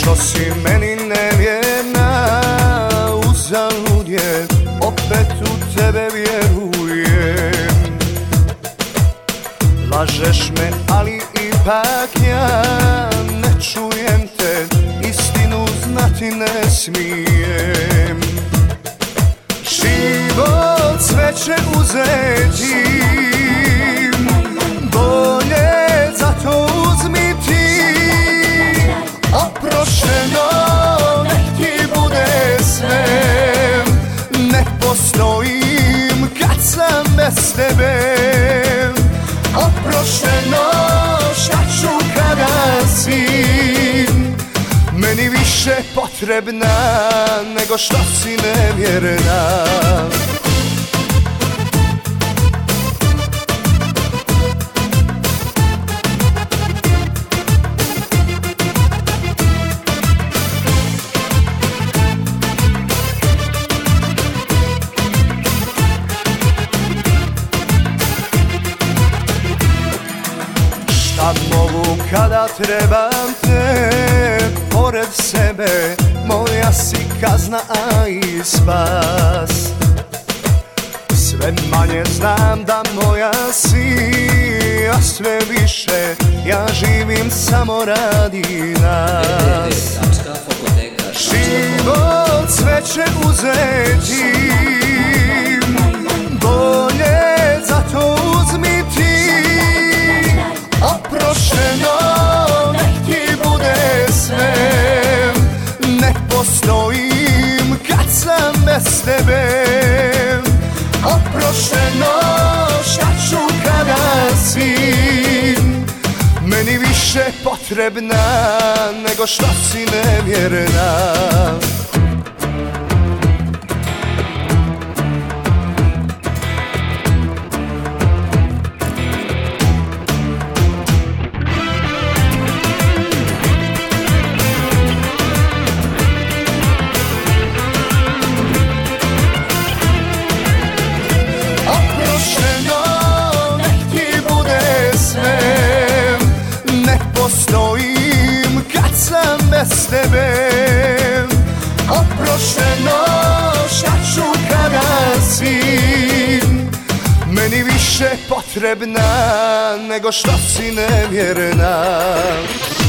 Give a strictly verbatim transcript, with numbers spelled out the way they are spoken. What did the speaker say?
što si meni nevjerna, uzalud je, opet u tebe vjerujem. Lažeš me, ali ipak ja ne čujem te, istinu znati ne smijem. Život sve će uzeti, bolje zato uzmi ti. Oprošteno nek ti bude sve, ne postojim kad sam bez tebe. Oprošteno šta ću kada si meni više potrebna nego što si nevjerna. Šta mogu kada trebam te pored sebe, moja si kazna, a i spas. Sve manje znam da moja si, a sve više ja živim samo radi nas. Život sve će uzeti, bolje zato uzmi ti. Oprošteno nek ti bude sve, ne postojim kad sam bez tebe. Oprošteno šta ću kada si meni više potrebna nego što si nevjerna. Postojim kad sam bez tebe. Oprošteno šta ću kada si meni više potrebna nego što si nevjerna.